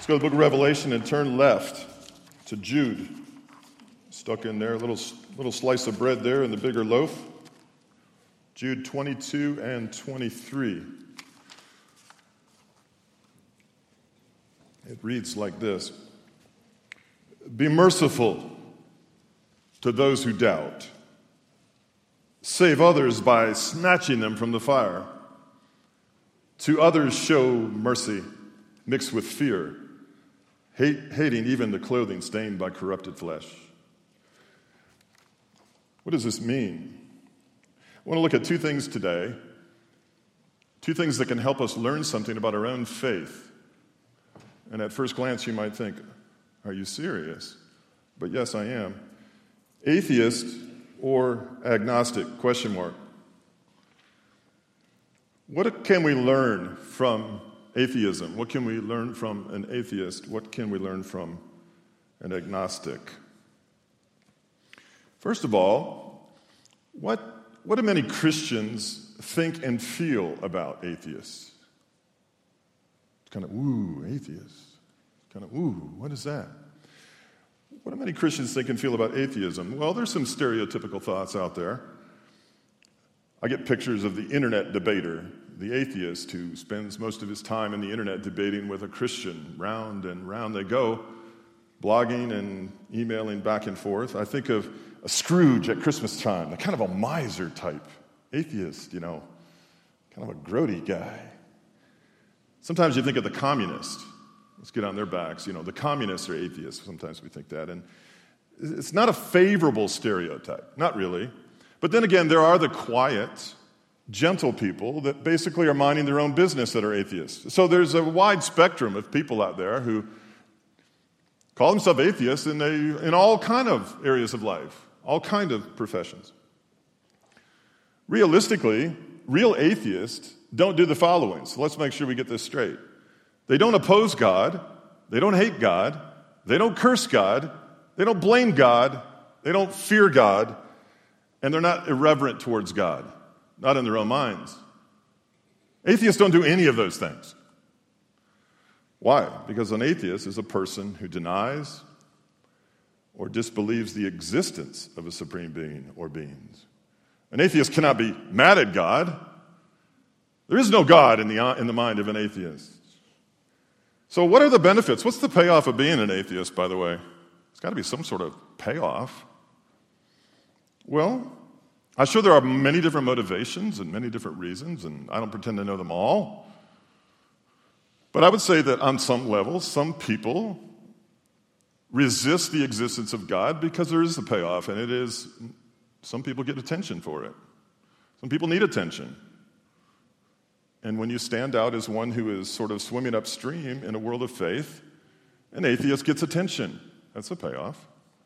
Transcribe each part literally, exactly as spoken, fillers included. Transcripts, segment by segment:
go to the book of Revelation and turn left to Jude. Stuck in there, a little, little slice of bread there in the bigger loaf. Jude twenty-two and twenty-three. It reads like this. Be merciful to those who doubt. Save others by snatching them from the fire. To others show mercy mixed with fear, hate, hating even the clothing stained by corrupted flesh. What does this mean? I want to look at two things today, two things that can help us learn something about our own faith. And at first glance, you might think, are you serious? But yes, I am. Atheist or agnostic, question mark. What can we learn from atheism? What can we learn from an atheist? What can we learn from an agnostic? First of all, what, what do many Christians think and feel about atheists? It's kind of, ooh, atheists. Kind of, ooh, what is that? What do many Christians think and feel about atheism? Well, there's some stereotypical thoughts out there. I get pictures of the internet debater, the atheist who spends most of his time in the internet debating with a Christian. Round and round they go, blogging and emailing back and forth. I think of a Scrooge at Christmas time, the kind of a miser type atheist, you know, kind of a grody guy. Sometimes you think of the communist. Let's get on their backs. You know, the communists are atheists. Sometimes we think that. And it's not a favorable stereotype. Not really. But then again, there are the quiet, gentle people that basically are minding their own business that are atheists. So there's a wide spectrum of people out there who call themselves atheists in, a, in all kind of areas of life, all kind of professions. Realistically, real atheists don't do the following. So let's make sure we get this straight. They don't oppose God. They don't hate God. They don't curse God. They don't blame God. They don't fear God. And they're not irreverent towards God, not in their own minds. Atheists don't do any of those things. Why? Because an atheist is a person who denies or disbelieves the existence of a supreme being or beings. An atheist cannot be mad at God. There is no God in the, in the mind of an atheist. So what are the benefits? What's the payoff of being an atheist, by the way? There's got to be some sort of payoff. Well, I'm sure there are many different motivations and many different reasons, and I don't pretend to know them all. But I would say that on some level, some people resist the existence of God because there is a payoff, and it is, some people get attention for it. Some people need attention. And when you stand out as one who is sort of swimming upstream in a world of faith, an atheist gets attention. That's a payoff.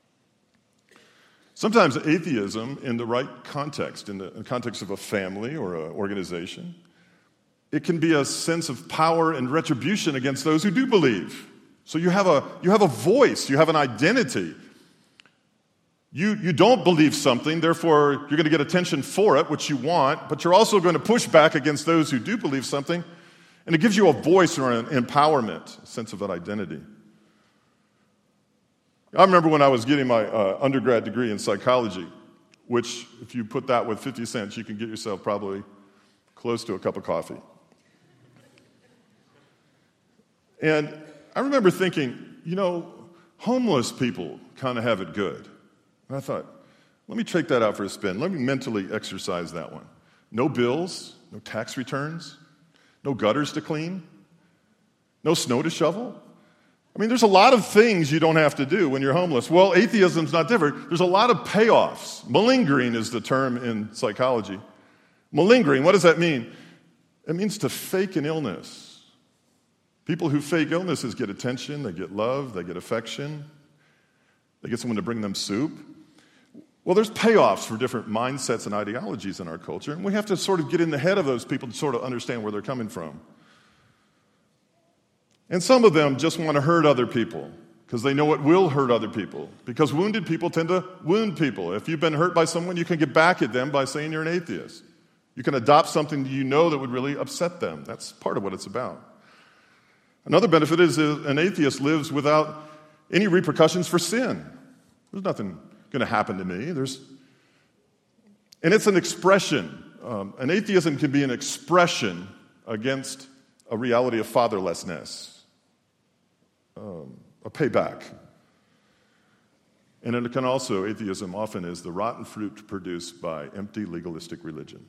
Sometimes atheism, in the right context, in the context of a family or an organization, it can be a sense of power and retribution against those who do believe. So you have a, you have a voice, you have an identity. You, you don't believe something, therefore you're going to get attention for it, which you want, but you're also going to push back against those who do believe something, and it gives you a voice or an empowerment, a sense of that identity. I remember when I was getting my uh, undergrad degree in psychology, which, if you put that with fifty cents, you can get yourself probably close to a cup of coffee. And I remember thinking, you know, homeless people kind of have it good. And I thought, let me take that out for a spin. Let me mentally exercise that one. No bills, no tax returns, no gutters to clean, no snow to shovel. I mean, there's a lot of things you don't have to do when you're homeless. Well, atheism's not different. There's a lot of payoffs. Malingering is the term in psychology. Malingering, what does that mean? It means to fake an illness. People who fake illnesses get attention, they get love, they get affection, they get someone to bring them soup. Well, there's payoffs for different mindsets and ideologies in our culture, and we have to sort of get in the head of those people to sort of understand where they're coming from. And some of them just want to hurt other people because they know it will hurt other people, because wounded people tend to wound people. If you've been hurt by someone, you can get back at them by saying you're an atheist. You can adopt something you know that would really upset them. That's part of what it's about. Another benefit is that an atheist lives without any repercussions for sin. There's nothing going to happen to me. There's, and it's an expression. Um, an atheism can be an expression against a reality of fatherlessness, um, a payback. And it can also, atheism often is the rotten fruit produced by empty legalistic religion.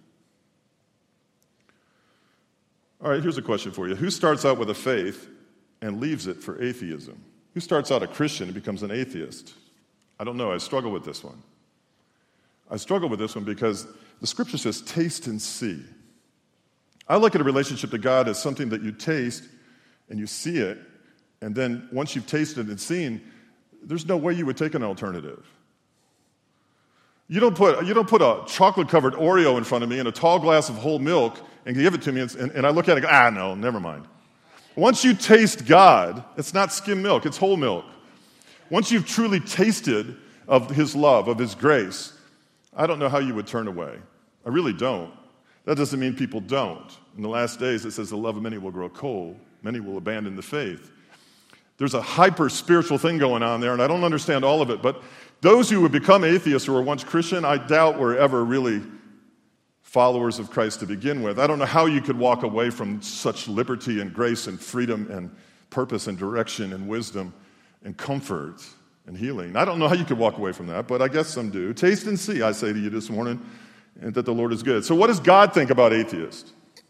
All right, here's a question for you. Who starts out with a faith and leaves it for atheism? Who starts out a Christian and becomes an atheist? I don't know. I struggle with this one. I struggle with this one because the scripture says, taste and see. I look at a relationship to God as something that you taste and you see it, and then once you've tasted and seen, there's no way you would take an alternative. You don't put, you don't put a chocolate-covered Oreo in front of me and a tall glass of whole milk and give it to me, and, and I look at it and go, ah, no, never mind. Once you taste God, it's not skim milk, it's whole milk. Once you've truly tasted of his love, of his grace, I don't know how you would turn away. I really don't. That doesn't mean people don't. In the last days, it says the love of many will grow cold. Many will abandon the faith. There's a hyper-spiritual thing going on there, and I don't understand all of it, but those who would become atheists or were once Christian, I doubt were ever really followers of Christ to begin with. I don't know how you could walk away from such liberty and grace and freedom and purpose and direction and wisdom and comfort and healing. I don't know how you could walk away from that, but I guess some do. Taste and see, I say to you this morning, and that the Lord is good. So what does God think about atheists?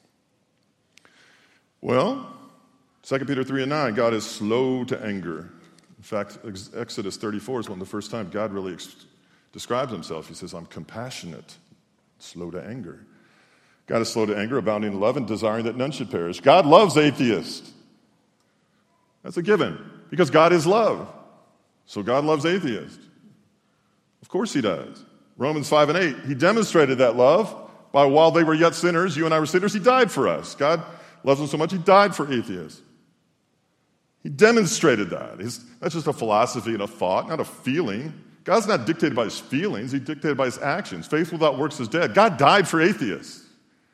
Well, Second Peter three and nine, God is slow to anger. In fact, Exodus thirty-four is one of the first times God really ex- describes himself. He says, I'm compassionate, slow to anger. God is slow to anger, abounding in love, and desiring that none should perish. God loves atheists. That's a given, because God is love. So God loves atheists. Of course he does. Romans five and eight, he demonstrated that love by while they were yet sinners, you and I were sinners, he died for us. God loves them so much, he died for atheists. He demonstrated that. It's, that's just a philosophy and a thought, not a feeling. God's not dictated by his feelings. He's dictated by his actions. Faith without works is dead. God died for atheists.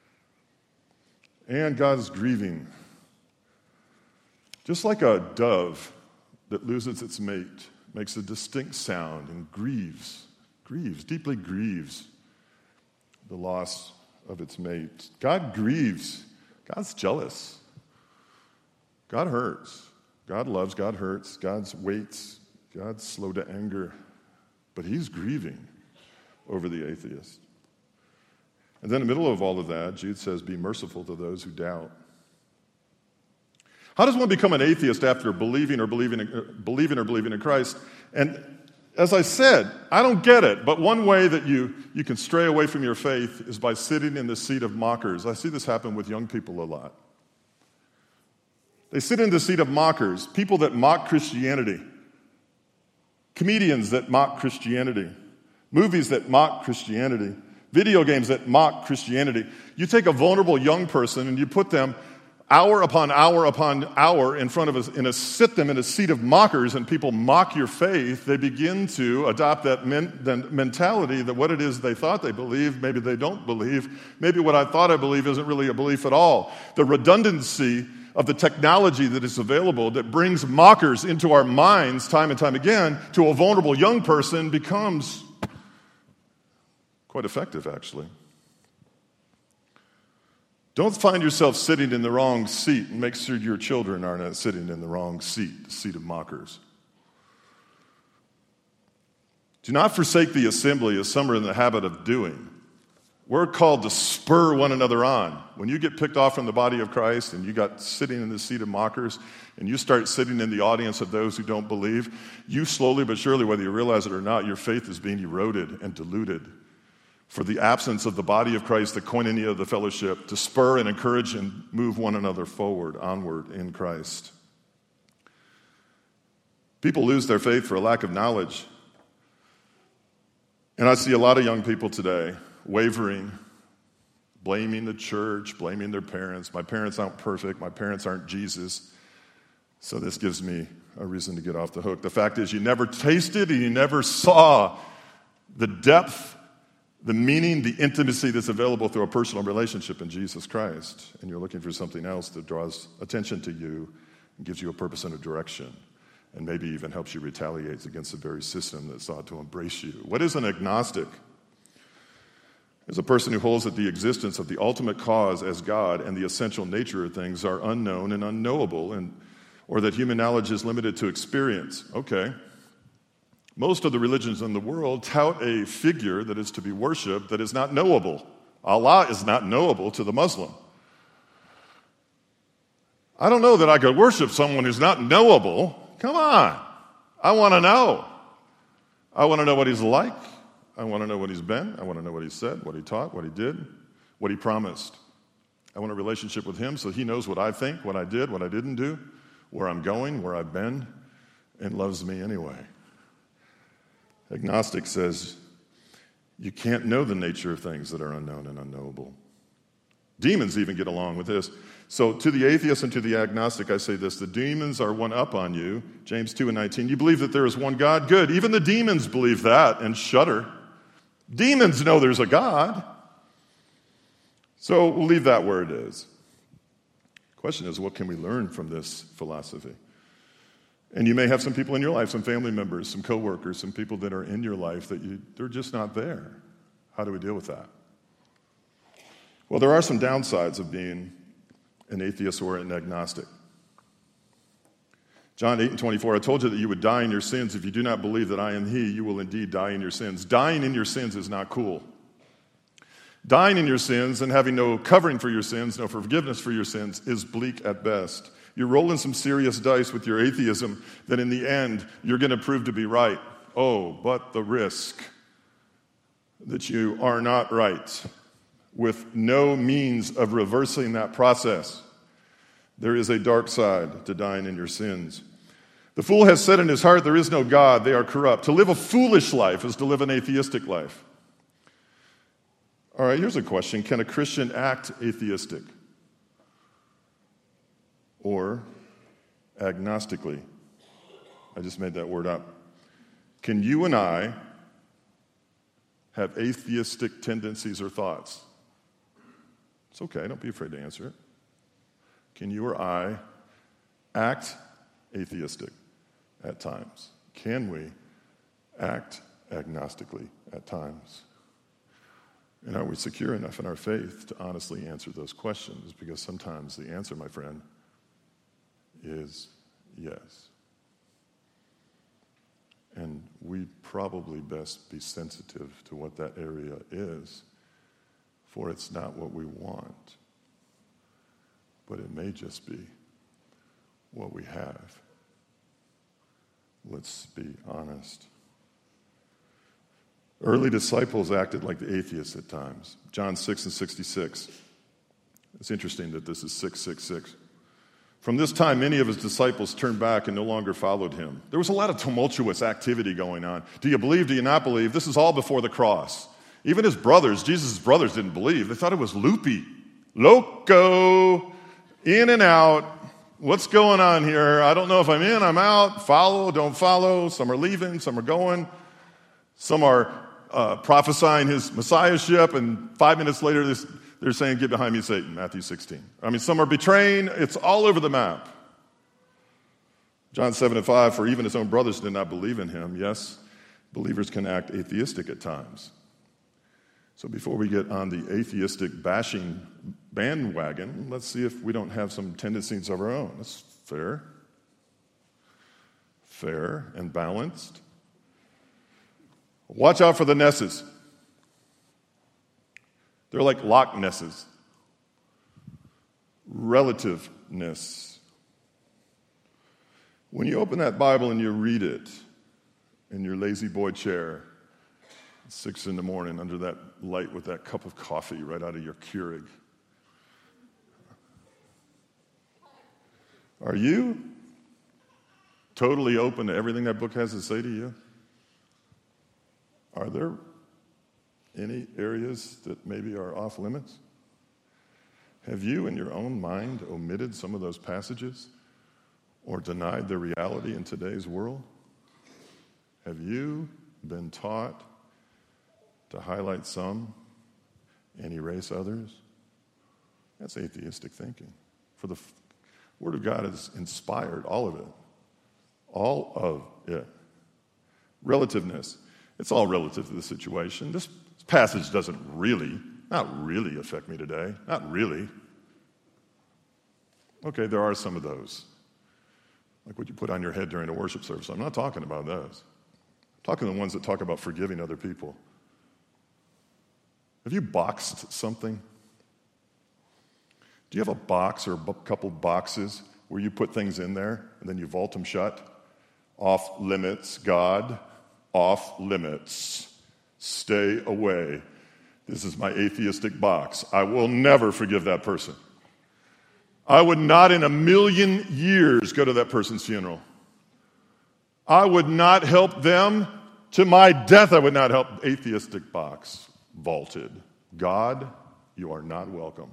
And God is grieving. Just like a dove that loses its mate, makes a distinct sound and grieves, grieves, deeply grieves the loss of its mate. God grieves. God's jealous. God hurts. God loves, God hurts, God waits, God's slow to anger, but he's grieving over the atheist. And then in the middle of all of that, Jude says, be merciful to those who doubt. How does one become an atheist after believing or believing, uh, believing or believing in Christ? And as I said, I don't get it, but one way that you, you can stray away from your faith is by sitting in the seat of mockers. I see this happen with young people a lot. They sit in the seat of mockers, people that mock Christianity, comedians that mock Christianity, movies that mock Christianity, video games that mock Christianity. You take a vulnerable young person and you put them hour upon hour upon hour in front of us, and sit them in a seat of mockers, and people mock your faith. They begin to adopt that men, that mentality that what it is they thought they believe, maybe they don't believe. Maybe what I thought I believe isn't really a belief at all. The redundancy of the technology that is available that brings mockers into our minds time and time again to a vulnerable young person becomes quite effective, actually. Don't find yourself sitting in the wrong seat, and make sure your children are not sitting in the wrong seat, the seat of mockers. Do not forsake the assembly, as some are in the habit of doing. We're called to spur one another on. When you get picked off from the body of Christ and you got sitting in the seat of mockers and you start sitting in the audience of those who don't believe, you slowly but surely, whether you realize it or not, your faith is being eroded and diluted. For the absence of the body of Christ, the koinonia of the fellowship, to spur and encourage and move one another forward, onward in Christ. People lose their faith for a lack of knowledge. And I see a lot of young people today wavering, blaming the church, blaming their parents. My parents aren't perfect. My parents aren't Jesus. So this gives me a reason to get off the hook. The fact is, you never tasted and you never saw the depth, the meaning, the intimacy that's available through a personal relationship in Jesus Christ. And you're looking for something else that draws attention to you and gives you a purpose and a direction, and maybe even helps you retaliate against the very system that sought to embrace you. What is an agnostic? It's a person who holds that the existence of the ultimate cause as God and the essential nature of things are unknown and unknowable, and or that human knowledge is limited to experience. Okay. Most of the religions in the world tout a figure that is to be worshipped that is not knowable. Allah is not knowable to the Muslim. I don't know that I could worship someone who's not knowable. Come on. I want to know. I want to know what he's like. I want to know what he's been. I want to know what he said, what he taught, what he did, what he promised. I want a relationship with him so he knows what I think, what I did, what I didn't do, where I'm going, where I've been, and loves me anyway. Agnostic says you can't know the nature of things that are unknown and unknowable. Demons even get along with this. So to the atheist and to the agnostic, I say this: the demons are one up on you. James two and nineteen. You believe that there is one God? Good. Even the demons believe that and shudder. Demons know there's a God. So we'll leave that where it is. The question is, what can we learn from this philosophy? And you may have some people in your life, some family members, some coworkers, some people that are in your life that you, they're just not there. How do we deal with that? Well, there are some downsides of being an atheist or an agnostic. John eight and twenty-four, I told you that you would die in your sins. If you do not believe that I am he, you will indeed die in your sins. Dying in your sins is not cool. Dying in your sins and having no covering for your sins, no forgiveness for your sins, is bleak at best. You're rolling some serious dice with your atheism that in the end you're going to prove to be right. Oh, but the risk that you are not right, with no means of reversing that process. There is a dark side to dying in your sins. The fool has said in his heart, there is no God, they are corrupt. To live a foolish life is to live an atheistic life. All right, here's a question. Can a Christian act atheistic or agnostically? I just made that word up. Can you and I have atheistic tendencies or thoughts? It's okay, don't be afraid to answer it. Can you or I act atheistic at times? Can we act agnostically at times? And are we secure enough in our faith to honestly answer those questions? Because sometimes the answer, my friend, is yes. And we probably best be sensitive to what that area is, for it's not what we want, but it may just be what we have. Let's be honest. Early disciples acted like the atheists at times. John six and sixty-six. It's interesting that this is six six six. From this time, many of his disciples turned back and no longer followed him. There was a lot of tumultuous activity going on. Do you believe? Do you not believe? This is all before the cross. Even his brothers, Jesus' brothers, didn't believe. They thought it was loopy, loco, in and out. What's going on here? I don't know if I'm in, I'm out, follow, don't follow. Some are leaving, some are going. Some are uh, prophesying his messiahship, and five minutes later this, they're saying, get behind me, Satan, Matthew sixteen. I mean, some are betraying. It's all over the map. John seven and five, for even his own brothers did not believe in him. Yes, believers can act atheistic at times. So before we get on the atheistic bashing bandwagon, let's see if we don't have some tendencies of our own. That's fair. Fair and balanced. Watch out for the Nesses. They're like Loch Nesses. Relativeness. When you open that Bible and you read it in your lazy boy chair, at six in the morning under that light with that cup of coffee right out of your Keurig, are you totally open to everything that book has to say to you? Are there any areas that maybe are off limits? Have you in your own mind omitted some of those passages or denied the reality in today's world? Have you been taught to highlight some and erase others? That's atheistic thinking. For the Word of God is inspired, all of it. All of it. Relativeness. It's all relative to the situation. This passage doesn't really, not really affect me today. Not really. Okay, there are some of those. Like what you put on your head during a worship service. I'm not talking about those. I'm talking the ones that talk about forgiving other people. Have you boxed something? Do you have a box or a couple boxes where you put things in there and then you vault them shut? Off limits, God. Off limits. Stay away. This is my atheistic box. I will never forgive that person. I would not in a million years go to that person's funeral. I would not help them. To my death, I would not help. Atheistic box. Vaulted. God, you are not welcome.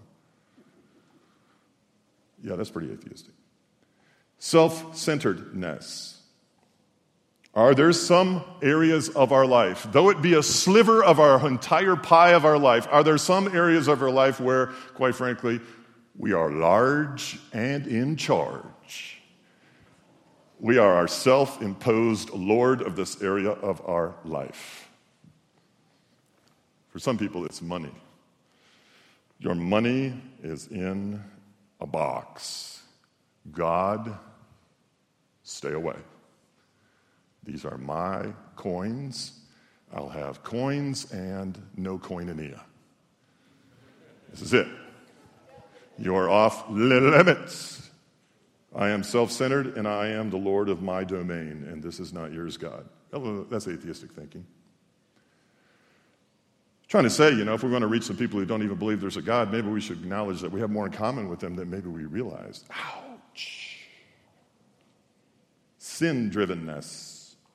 Yeah, that's pretty atheistic. Self-centeredness. Are there some areas of our life, though it be a sliver of our entire pie of our life, are there some areas of our life where, quite frankly, we are large and in charge? We are our self-imposed Lord of this area of our life. For some people, it's money. Your money is in a box. God, stay away. These are my coins. I'll have coins and no koinonia. This is it. You're off limits. I am self-centered and I am the Lord of my domain, and this is not yours, God. That's atheistic thinking. Trying to say, you know, if we're going to reach some people who don't even believe there's a God, maybe we should acknowledge that we have more in common with them than maybe we realized. Ouch. Sin-drivenness.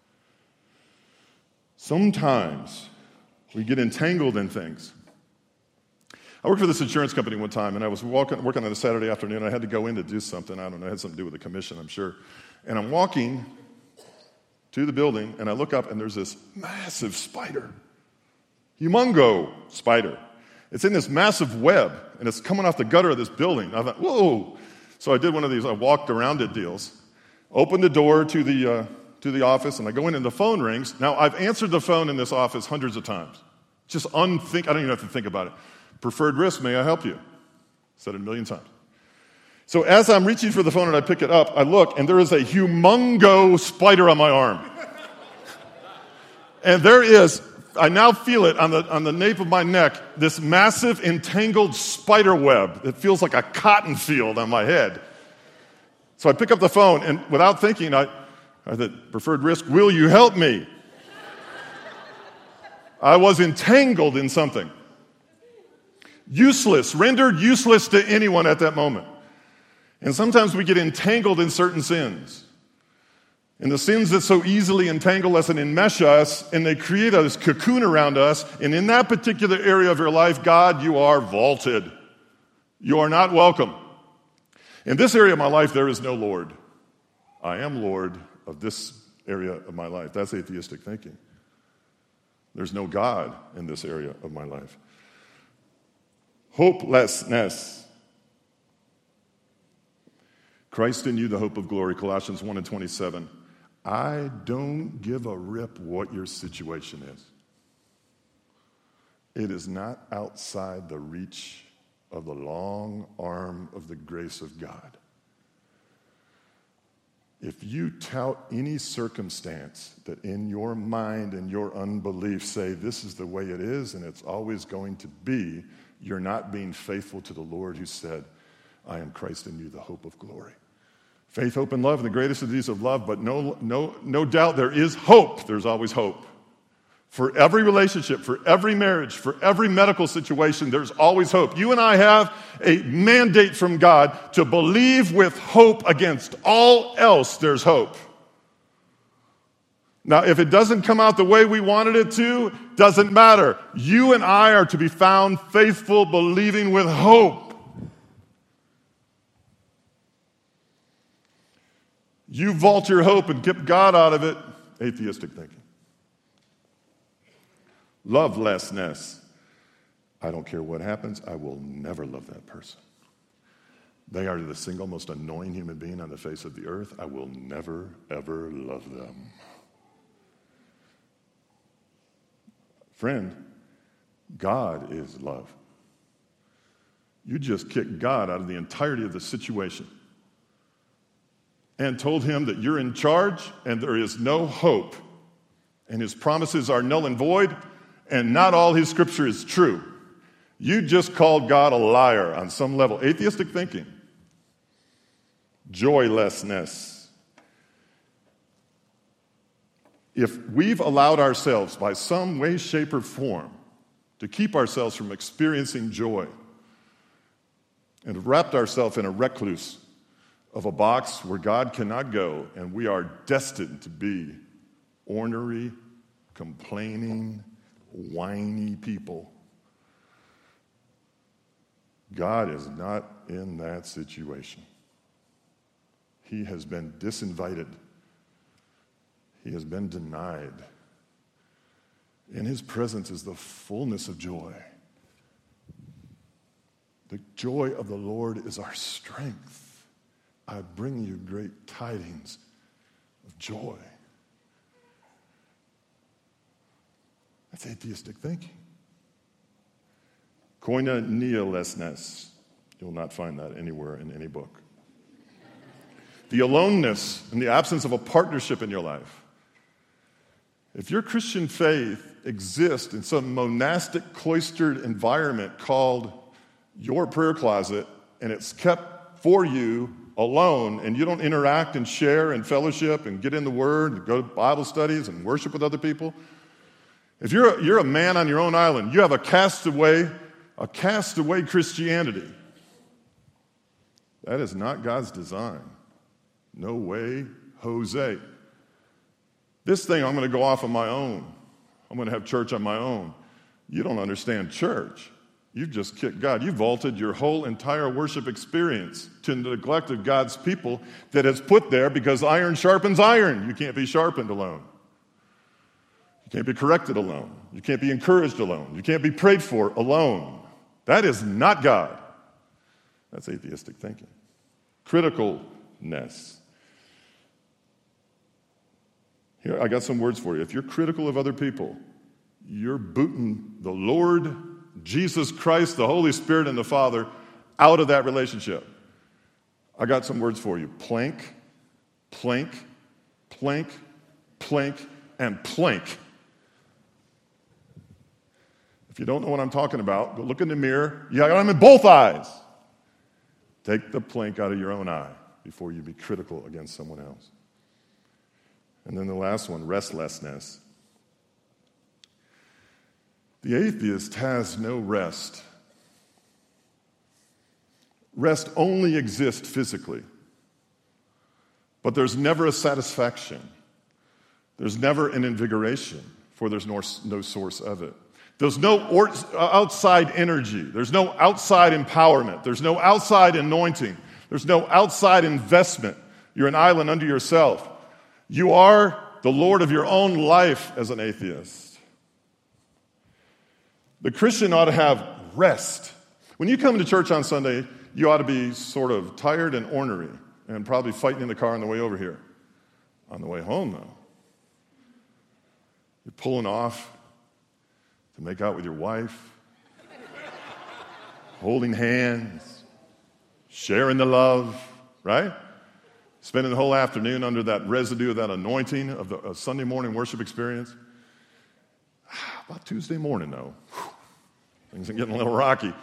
Sometimes we get entangled in things. I worked for this insurance company one time, and I was walking, working on a Saturday afternoon. I had to go in to do something. I don't know. It had something to do with the commission, I'm sure. And I'm walking to the building, and I look up, and there's this massive spider. Humongo spider. It's in this massive web, and it's coming off the gutter of this building. I thought, whoa. So I did one of these I walked around it deals, opened the door to the uh, to the office, and I go in, and the phone rings. Now, I've answered the phone in this office hundreds of times. Just unthink. I don't even have to think about it. Preferred risk, may I help you? Said it a million times. So as I'm reaching for the phone and I pick it up, I look, and there is a humongo spider on my arm. And there is, I now feel it on the on the nape of my neck, this massive entangled spider web that feels like a cotton field on my head. So I pick up the phone, and without thinking, I, I said, preferred risk, will you help me? I was entangled in something. Useless, rendered useless to anyone at that moment. And sometimes we get entangled in certain sins. And the sins that so easily entangle us and enmesh us, and they create a cocoon around us. And in that particular area of your life, God, you are vaulted. You are not welcome. In this area of my life, there is no Lord. I am Lord of this area of my life. That's atheistic thinking. There's no God in this area of my life. Hopelessness. Christ in you, the hope of glory, Colossians one and twenty-seven. I don't give a rip what your situation is. It is not outside the reach of the long arm of the grace of God. If you tout any circumstance that in your mind and your unbelief say this is the way it is and it's always going to be, you're not being faithful to the Lord who said, I am Christ in you, the hope of glory. Faith, hope, and love, and the greatest of these of love, but no, no, no doubt there is hope. There's always hope. For every relationship, for every marriage, for every medical situation, there's always hope. You and I have a mandate from God to believe with hope against all else. There's hope. Now, if it doesn't come out the way we wanted it to, doesn't matter. You and I are to be found faithful, believing with hope. You vault your hope and keep God out of it. Atheistic thinking. Lovelessness. I don't care what happens. I will never love that person. They are the single most annoying human being on the face of the earth. I will never, ever love them. Friend, God is love. You just kicked God out of the entirety of the situation and told him that you're in charge and there is no hope and his promises are null and void and not all his scripture is true. You just called God a liar on some level. Atheistic thinking. Joylessness. If we've allowed ourselves by some way, shape, or form to keep ourselves from experiencing joy and have wrapped ourselves in a recluse of a box where God cannot go, and we are destined to be ornery, complaining, whiny people. God is not in that situation. He has been disinvited. He has been denied. In his presence is the fullness of joy. The joy of the Lord is our strength. I bring you great tidings of joy. That's atheistic thinking. Koinonia-lessness. You'll not find that anywhere in any book. The aloneness and the absence of a partnership in your life. If your Christian faith exists in some monastic, cloistered environment called your prayer closet, and it's kept for you alone, and you don't interact and share and fellowship and get in the Word and go to Bible studies and worship with other people, if you're a, you're a man on your own island, you have a castaway, a castaway Christianity. That is not God's design. No way, Jose. This thing, I'm going to go off on my own. I'm going to have church on my own. You don't understand church. You've just kicked God. You vaulted your whole entire worship experience to the neglect of God's people that is put there because iron sharpens iron. You can't be sharpened alone. You can't be corrected alone. You can't be encouraged alone. You can't be prayed for alone. That is not God. That's atheistic thinking. Criticalness. Here, I got some words for you. If you're critical of other people, you're booting the Lord, Jesus Christ, the Holy Spirit, and the Father out of that relationship. I got some words for you. Plank, plank, plank, plank, and plank. If you don't know what I'm talking about, go look in the mirror. You got them in both eyes. Take the plank out of your own eye before you be critical against someone else. And then the last one, restlessness. The atheist has no rest. Rest only exists physically. But there's never a satisfaction. There's never an invigoration, for there's no, no source of it. There's no or, outside energy. There's no outside empowerment. There's no outside anointing. There's no outside investment. You're an island unto yourself. You are the Lord of your own life as an atheist. The Christian ought to have rest. When you come to church on Sunday, you ought to be sort of tired and ornery and probably fighting in the car on the way over here. On the way home, though, you're pulling off to make out with your wife, holding hands, sharing the love, right? Spending the whole afternoon under that residue of that anointing of the uh, Sunday morning worship experience. About Tuesday morning, though, whew, things are getting a little rocky.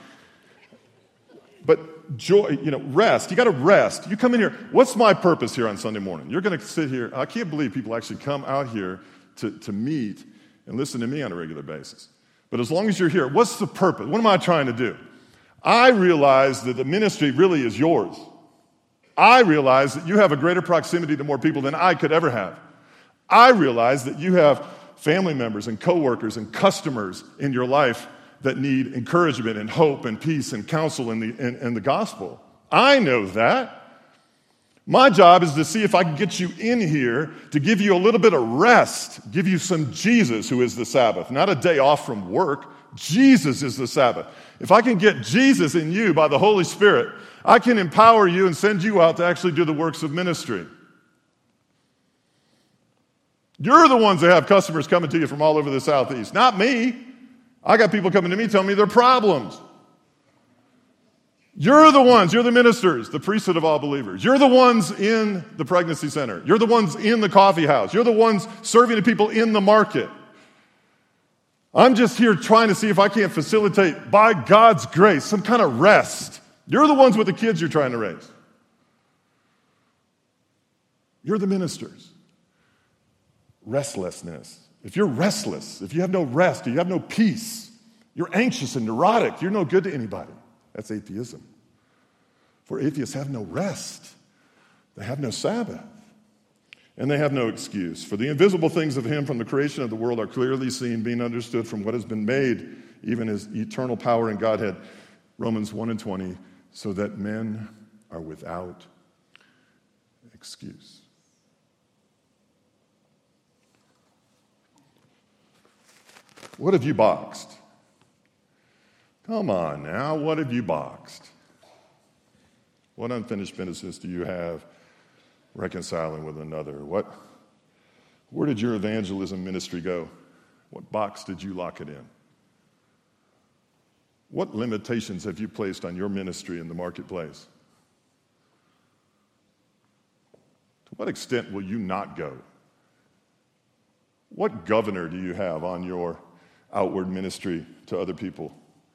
But joy, you know, rest. You got to rest. You come in here. What's my purpose here on Sunday morning? You're going to sit here. I can't believe people actually come out here to, to meet and listen to me on a regular basis. But as long as you're here, what's the purpose? What am I trying to do? I realize that the ministry really is yours. I realize that you have a greater proximity to more people than I could ever have. I realize that you have family members and coworkers and customers in your life that need encouragement and hope and peace and counsel in the, in, in the gospel. I know that. My job is to see if I can get you in here to give you a little bit of rest, give you some Jesus who is the Sabbath, not a day off from work, Jesus is the Sabbath. If I can get Jesus in you by the Holy Spirit, I can empower you and send you out to actually do the works of ministry. You're the ones that have customers coming to you from all over the Southeast, not me. I got people coming to me telling me their problems. You're the ones, you're the ministers, the priesthood of all believers. You're the ones in the pregnancy center. You're the ones in the coffee house. You're the ones serving the people in the market. I'm just here trying to see if I can't facilitate, by God's grace, some kind of rest. You're the ones with the kids you're trying to raise. You're the ministers. Restlessness. If you're restless, if you have no rest, if you have no peace, you're anxious and neurotic, you're no good to anybody. That's atheism. For atheists have no rest. They have no Sabbath. And they have no excuse. For the invisible things of him from the creation of the world are clearly seen, being understood from what has been made, even his eternal power and Godhead. Romans one and twenty, so that men are without excuse. What have you boxed? Come on now, what have you boxed? What unfinished business do you have reconciling with another? What, where did your evangelism ministry go? What box did you lock it in? What limitations have you placed on your ministry in the marketplace? To what extent will you not go? What governor do you have on your outward ministry to other people?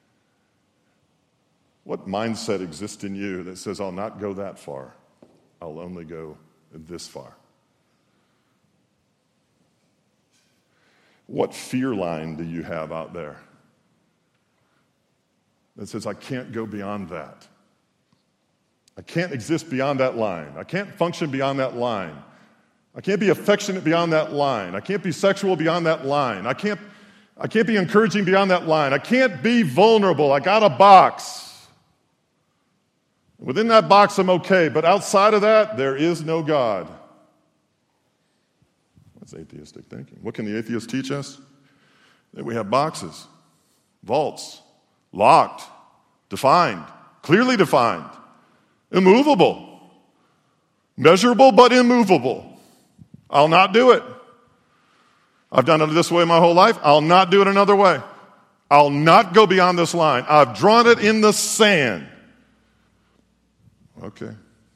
What mindset exists in you that says, I'll not go that far, I'll only go this far? What fear line do you have out there that says, I can't go beyond that? I can't exist beyond that line. I can't function beyond that line. I can't be affectionate beyond that line. I can't be sexual beyond that line. I can't, I can't be encouraging beyond that line. I can't be vulnerable. I got a box. Within that box, I'm okay, but outside of that, there is no God. That's atheistic thinking. What can the atheist teach us? That we have boxes, vaults, locked, defined, clearly defined, immovable, measurable but immovable. I'll not do it. I've done it this way my whole life. I'll not do it another way. I'll not go beyond this line. I've drawn it in the sand. Okay.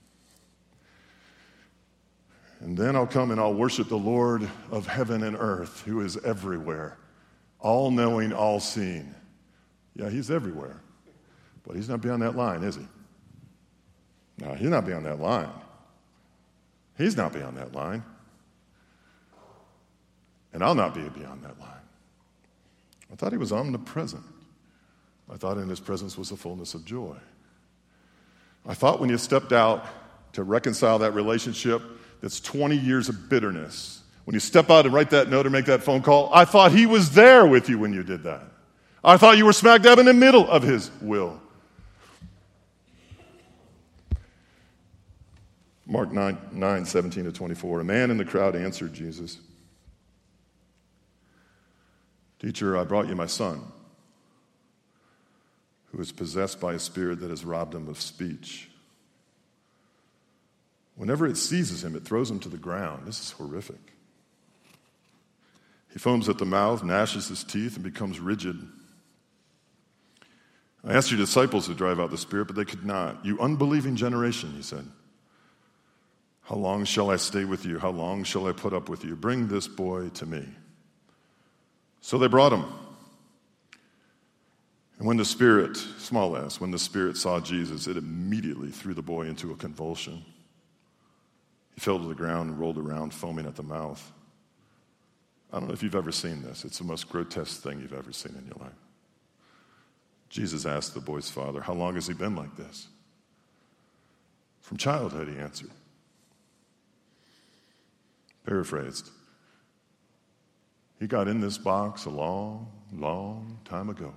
And then I'll come and I'll worship the Lord of heaven and earth, who is everywhere, all-knowing, all-seeing. Yeah, he's everywhere. But he's not beyond that line, is he? No, he's not beyond that line. He's not beyond that line. And I'll not be beyond that line. I thought he was omnipresent. I thought in his presence was the fullness of joy. I thought when you stepped out to reconcile that relationship that's twenty years of bitterness, when you step out and write that note or make that phone call, I thought he was there with you when you did that. I thought you were smack dab in the middle of his will. Mark nine, nine seventeen to twenty-four. A man in the crowd answered Jesus, Teacher, I brought you my son, who is possessed by a spirit that has robbed him of speech. Whenever it seizes him, it throws him to the ground. This is horrific. He foams at the mouth, gnashes his teeth, and becomes rigid. I asked your disciples to drive out the spirit, but they could not. You unbelieving generation, he said. How long shall I stay with you? How long shall I put up with you? Bring this boy to me. So they brought him. And when the spirit, small s, when the spirit saw Jesus, it immediately threw the boy into a convulsion. He fell to the ground and rolled around, foaming at the mouth. I don't know if you've ever seen this. It's the most grotesque thing you've ever seen in your life. Jesus asked the boy's father, how long has he been like this? From childhood, he answered. Paraphrased. He got in this box a long, long time ago.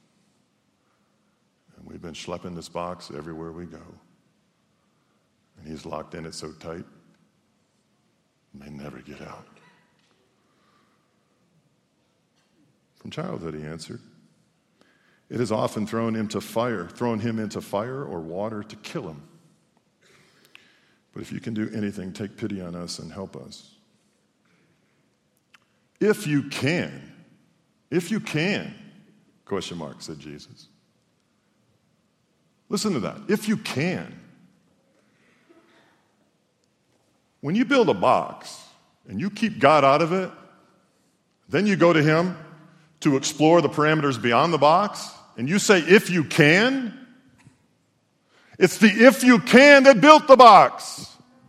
And we've been schlepping this box everywhere we go. And he's locked in it so tight, he may never get out. From childhood, he answered. it has often thrown him to fire, thrown him into fire or water to kill him. But if you can do anything, take pity on us and help us. If you can, if you can, question mark, said Jesus. Listen to that. If you can. When you build a box and you keep God out of it, then you go to him to explore the parameters beyond the box, and you say, if you can. It's the if you can that built the box.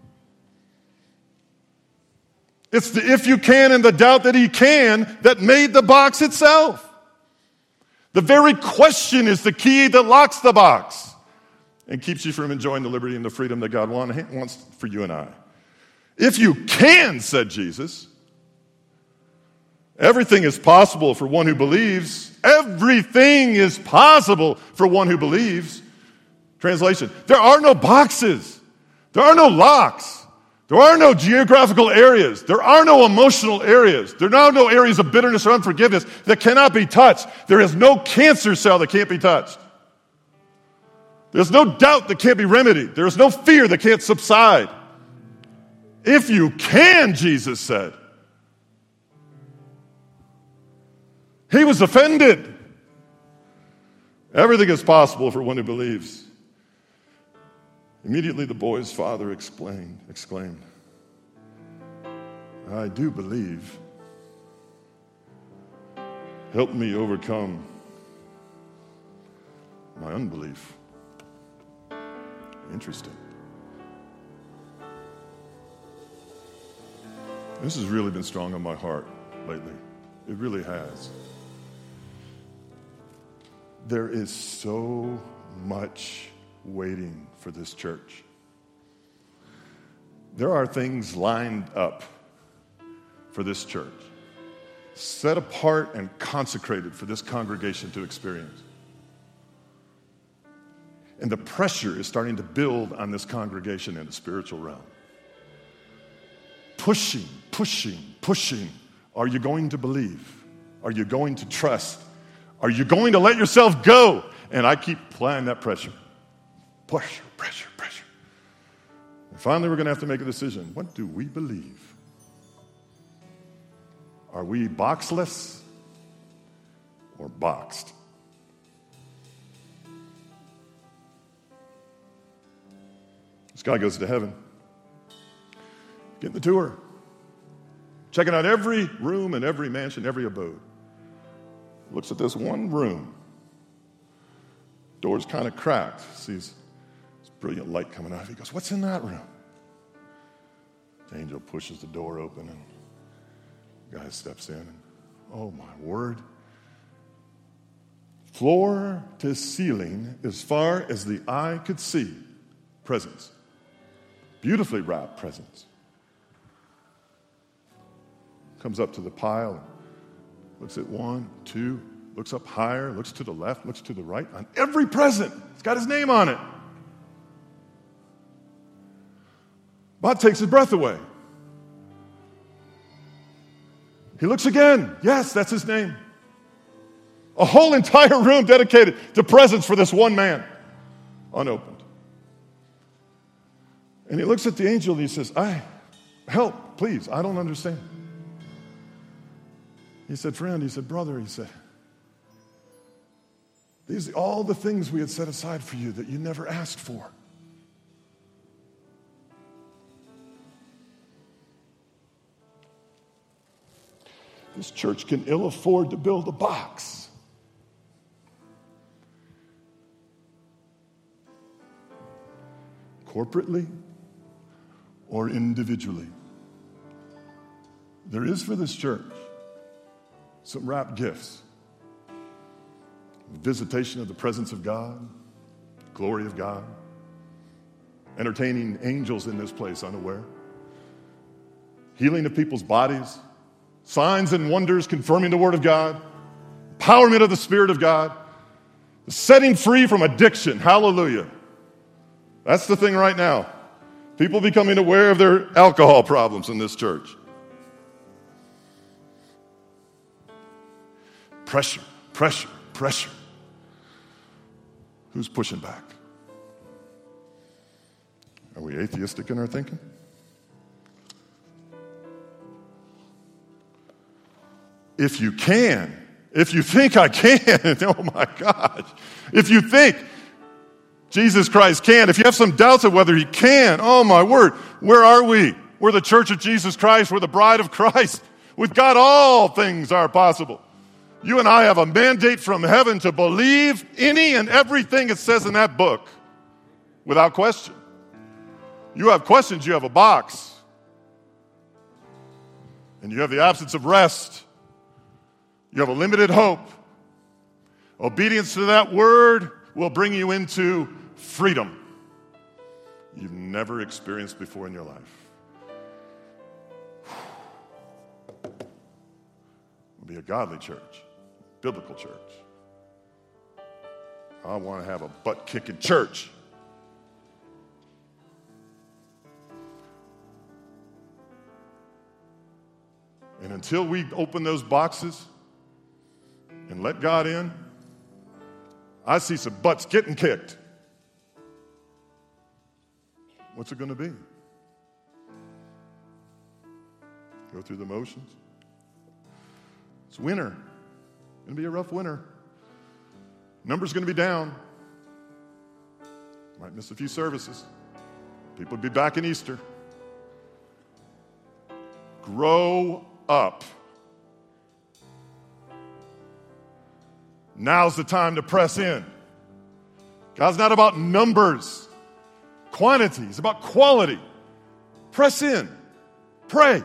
It's the if you can and the doubt that he can that made the box itself. The very question is the key that locks the box and keeps you from enjoying the liberty and the freedom that God wants for you and I. If you can, said Jesus, everything is possible for one who believes. Everything is possible for one who believes. Translation, there are no boxes. There are no locks. There are no geographical areas. There are no emotional areas. There are no areas of bitterness or unforgiveness that cannot be touched. There is no cancer cell that can't be touched. There's no doubt that can't be remedied. There is no fear that can't subside. If you can, Jesus said. He was offended. Everything is possible for one who believes. Immediately the boy's father explained, exclaimed, I do believe. Help me overcome my unbelief. Interesting. This has really been strong on my heart lately. It really has. There is so much waiting for this church. There are things lined up for this church, set apart and consecrated for this congregation to experience. And the pressure is starting to build on this congregation in the spiritual realm. Pushing, pushing, pushing. Are you going to believe? Are you going to trust? Are you going to let yourself go? And I keep applying that pressure. Pressure, pressure, pressure. And finally, we're going to have to make a decision. What do we believe? Are we boxless or boxed? This guy goes to heaven, getting the tour, checking out every room and every mansion, every abode. Looks at this one room. Door's kind of cracked. Sees this brilliant light coming out. He goes, what's in that room? The angel pushes the door open and the guy steps in. And, oh, my word. Floor to ceiling, as far as the eye could see, presents. Beautifully wrapped presents. Comes up to the pile, looks at one, two, looks up higher, looks to the left, looks to the right. On every present, it's got his name on it. About takes his breath away. He looks again. Yes, that's his name. A whole entire room dedicated to presents for this one man, unopened. And he looks at the angel and he says, I, help, please, I don't understand. He said, friend, he said, brother, he said, these are all the things we had set aside for you that you never asked for. This church can ill afford to build a box. Corporately or individually. There is for this church some wrapped gifts. Visitation of the presence of God, glory of God, entertaining angels in this place unaware, healing of people's bodies, signs and wonders confirming the Word of God, empowerment of the Spirit of God, setting free from addiction. Hallelujah. That's the thing right now. People becoming aware of their alcohol problems in this church. Pressure, pressure, pressure. Who's pushing back? Are we atheistic in our thinking? If you can, if you think I can, oh my gosh. If you think Jesus Christ can, if you have some doubts of whether he can, oh my word, where are we? We're the church of Jesus Christ. We're the bride of Christ. With God, all things are possible. You and I have a mandate from heaven to believe any and everything it says in that book without question. You have questions, you have a box. And you have the absence of rest. You have a limited hope. Obedience to that word will bring you into freedom you've never experienced before in your life. It'll be a godly church, biblical church. I want to have a butt-kicking church. And until we open those boxes and let God in, I see some butts getting kicked. What's it going to be? Go through the motions? It's winter. It's going to be a rough winter. Numbers going to be down. Might miss a few services. People will be back in Easter. Grow up. Now's the time to press in. God's not about numbers, quantity. It's about quality. Press in. Pray.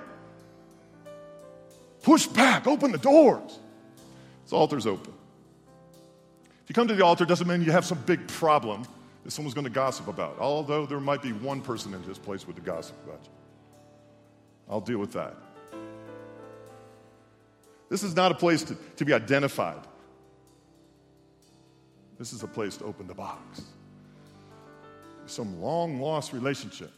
Push back. Open the doors. This altar's open. If you come to the altar, it doesn't mean you have some big problem that someone's going to gossip about, although there might be one person in this place with the gossip about you. I'll deal with that. This is not a place to, to be identified. This is a place to open the box. Some long-lost relationship.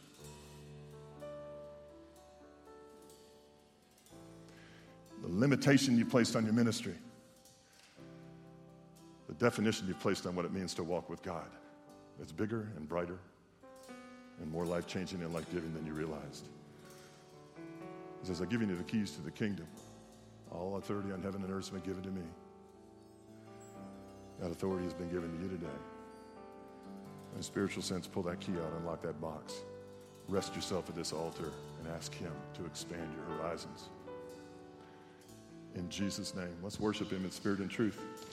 The limitation you placed on your ministry. The definition you placed on what it means to walk with God. It's bigger and brighter and more life-changing and life-giving than you realized. He says, I've given you the keys to the kingdom. All authority on heaven and earth has been given to me. That authority has been given to you today. In a spiritual sense, pull that key out, unlock that box. Rest yourself at this altar and ask him to expand your horizons. In Jesus' name, let's worship him in spirit and truth.